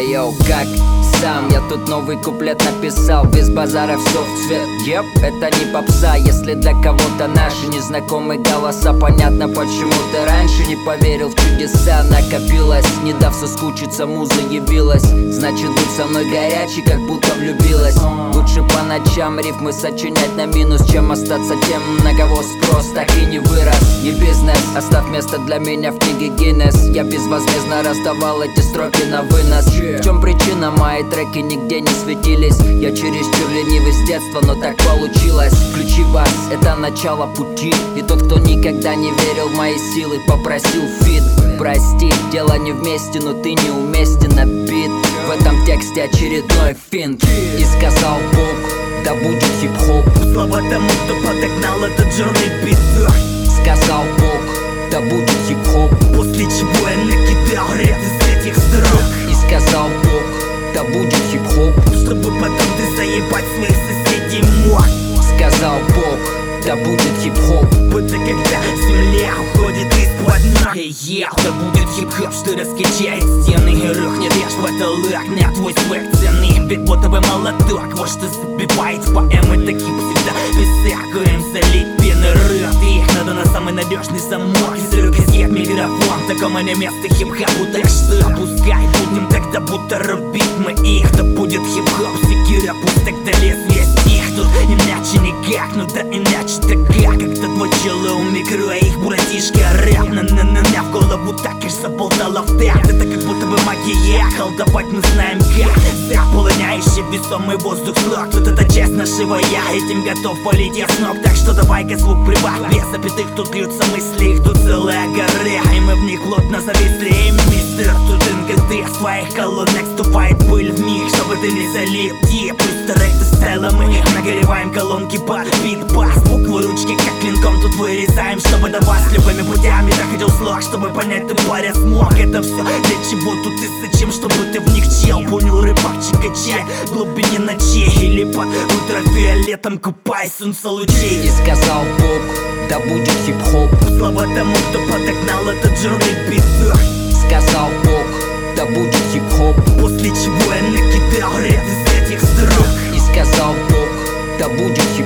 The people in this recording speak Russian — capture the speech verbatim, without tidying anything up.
йоу, как сам? Я тут новый куплет написал, без базара все в цвет. Еп, это не попса, если для кого-то наши незнакомые голоса. Понятно, почему ты раньше не поверил в чудеса. Накопилось, не дав соскучиться, муза явилась. Значит, будь со мной горячий, как будто влюбилась. Лучше по ночам рифмы сочинять на минус, чем остаться тем, на кого спрос так и не вырос. Не бизнес, оставь место для меня в книге Гиннес. Я безвозмездно раздавал эти строки на вынос. В чем причина? Мои треки нигде не светились. Я чересчур ленивый с детства, но так получилось. Включи бас, это начало пути. И тот, кто никогда не верил в мои силы, попросил фит. Прости, дело не вместе, но ты неуместен на бит. В этом тексте очередной финт. И сказал Бог, да будет хип-хоп. Слова тому, кто подогнал этот жирный бит. Сказал Бог, да будет хип-хоп. После чего я накидал ряд из этих строк. И сказал Бог, да будет хип-хоп. Чтобы потом ты заебать своих соседей мог. Сказал Бог, да будет хип-хоп. Это когда земля уходит из-под ног. Yeah, да будет хип-хоп, что раскачает стены и рухнет аж потолок на твой свек цены. Ведь будто бы молоток, вот что забивает поэмы. Такие всегда писаку им залить пены рот. И их надо на самый надежный замок. Из рук изъять микрофон, такому не место хип-хопу. Так что пускай будем тогда будто рубить мы их. Да будет хип-хоп, секира, пусть тогда лезвие стих. Тут иначе никак, ну да иначе-то как. Когда твой чело у микро, а их братишка рэп. На-на-на-на, в голову так аж заболтала в такт. Это как будто бы магия, колдовать мы знаем как. Заполоняющий весомый воздух слог. Тут это часть нашего я, этим готов полететь с ног. Так что давай-ка звук прибавь, без запятых тут льются мысли. Их тут целая гора, и мы в них плотно зависли. Мистер Студент, ты в своих колоннах ступает пыль в них, чтобы ты не залип. Дип, пусть трек ты стайла, мы нагреваем колонки под бит-бас. Буквы ручки как клинком тут вырезаем, чтобы до вас любыми путями доходил слог, чтобы понять ты, паря, смог. Это все для чего тут и зачем, чтобы ты в них чел. Понял, рыбачик, качай в глубине ночей. Или под ультрафиолетом купай солнце лучей. И сказал Бог, да будет хип-хоп. Слова тому, кто подогнал этот жирный бит. Сказал Бог, да будет хип-хоп. После чего я накидал ряд из этих строк. И сказал Бог, да будет хип-хоп.